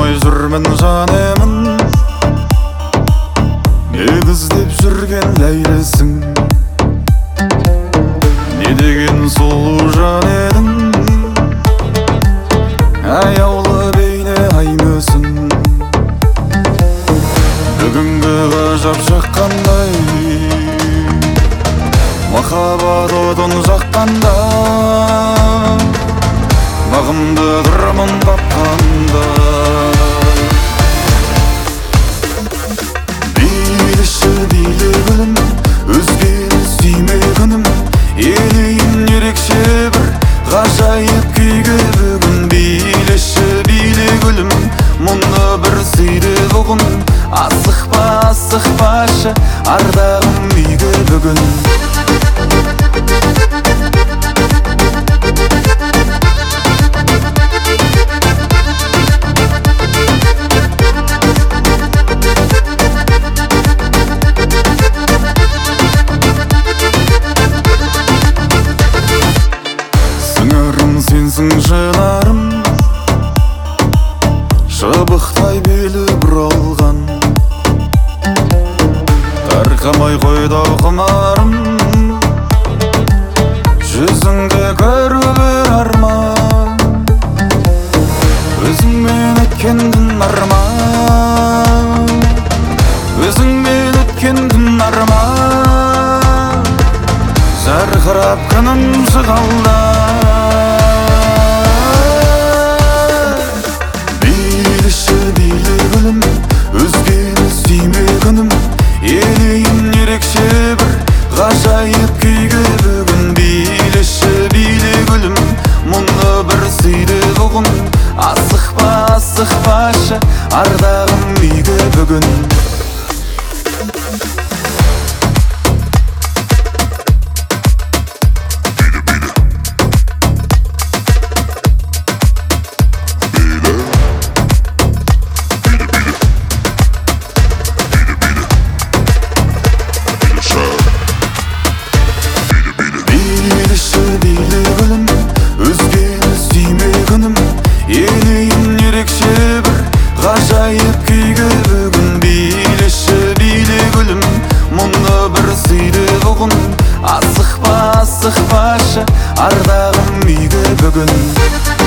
алмай жүрмін жанемін, не іздеп жүрген ләйлісің, не деген сұлу жан едің, аяулы бейне ай мүсін. Бүгінгі ғажап шаққандай, махаббат отын жаққанда, бағымды тұрмын тапқанда. Билеші биле гүлім, өзгені сүйме күнім, елейін ерекше бір ғажайып күйге бүгін. Билеші биле гүлім, мұны бір сүйді бұғын, асықпашы ардағым үйге бүгін. Сыңарым сенсің шынарым, шыбықтай белі бұралған, тарқамай қойды құмарым, жүзіңді көру бір арман, өзіңмен өткен күн арман, өзіңмен өткен күн арман, жарқырап күнім шығалда. Билеші биле гүлім, өзгені сүйме күнім, елейін ерекше бір ғажайып күйге бүгін. Билеші биле гүлім, мұны бір сүйді бұғын, асықпашы ардағым үйге бүгін. Билеші биле гүлім, өзгені сүйме күнім, елейін ерекше бір ғажайып күйге бүгін. Билеші биле гүлім, мұны бір сүйді бұғын, асықпашы ардағым үйге бүгін.